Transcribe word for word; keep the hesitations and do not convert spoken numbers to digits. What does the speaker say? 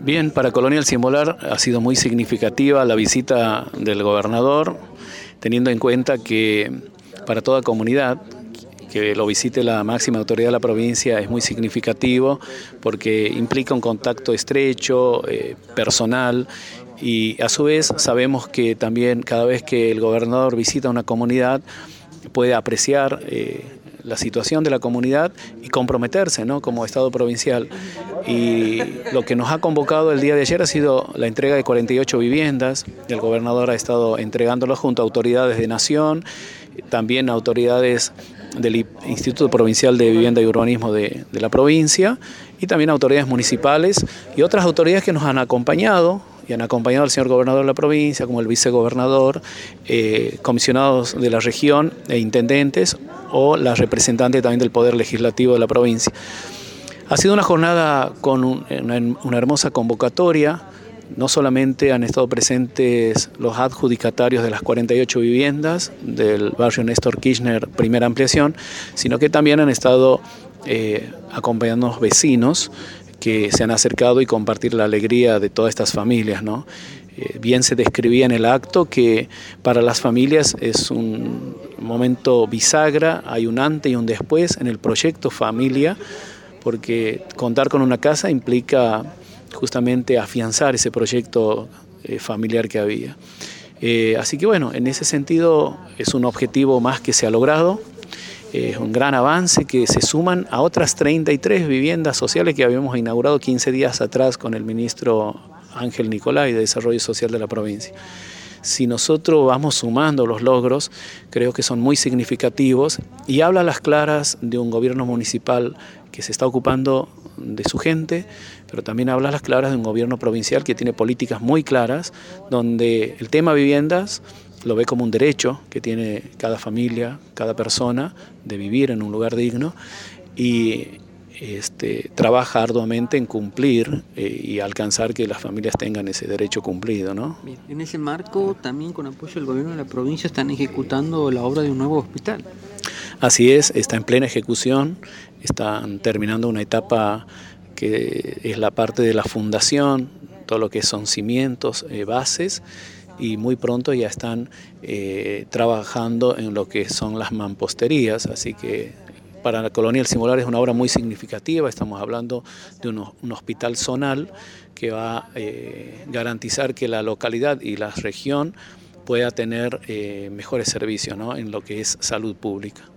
Bien, para Colonia El Cimbolar ha sido muy significativa la visita del gobernador, teniendo en cuenta que para toda comunidad que lo visite la máxima autoridad de la provincia es muy significativo porque implica un contacto estrecho, eh, personal, y a su vez sabemos que también cada vez que el gobernador visita una comunidad puede apreciar eh, la situación de la comunidad y comprometerse, ¿no?, como Estado provincial. Y lo que nos ha convocado el día de ayer ha sido la entrega de cuarenta y ocho viviendas. El gobernador ha estado entregándolos junto a autoridades de Nación, también autoridades del Instituto Provincial de Vivienda y Urbanismo de, de la provincia, y también autoridades municipales y otras autoridades que nos han acompañado y han acompañado al señor gobernador de la provincia, como el vicegobernador, eh, comisionados de la región e intendentes, o la representante también del Poder Legislativo de la provincia. Ha sido una jornada con un, una, una hermosa convocatoria. No solamente han estado presentes los adjudicatarios de las cuarenta y ocho viviendas del barrio Néstor Kirchner, primera ampliación, sino que también han estado eh, acompañando vecinos que se han acercado y compartir la alegría de todas estas familias, ¿no? Eh, bien se describía en el acto que para las familias es un momento bisagra, hay un antes y un después en el proyecto familia, porque contar con una casa implica justamente afianzar ese proyecto eh, familiar que había. Eh, así que bueno, en ese sentido es un objetivo más que se ha logrado, es eh, un gran avance que se suman a otras treinta y tres viviendas sociales que habíamos inaugurado quince días atrás con el ministro Ángel Nicolai de Desarrollo Social de la provincia. Si nosotros vamos sumando los logros, creo que son muy significativos y habla a las claras de un gobierno municipal que se está ocupando de su gente, pero también habla a las claras de un gobierno provincial que tiene políticas muy claras, donde el tema viviendas lo ve como un derecho que tiene cada familia, cada persona, de vivir en un lugar digno, y este, trabaja arduamente en cumplir eh, y alcanzar que las familias tengan ese derecho cumplido, ¿no? Bien. En ese marco, también con apoyo del gobierno de la provincia, están ejecutando la obra de un nuevo hospital. Así es, está en plena ejecución, están terminando una etapa que es la parte de la fundación, todo lo que son cimientos, eh, bases, y muy pronto ya están eh, trabajando en lo que son las mamposterías, así que para la Colonia El Cimbolar es una obra muy significativa. Estamos hablando de un, un hospital zonal que va a eh, garantizar que la localidad y la región pueda tener eh, mejores servicios, ¿no?, en lo que es salud pública.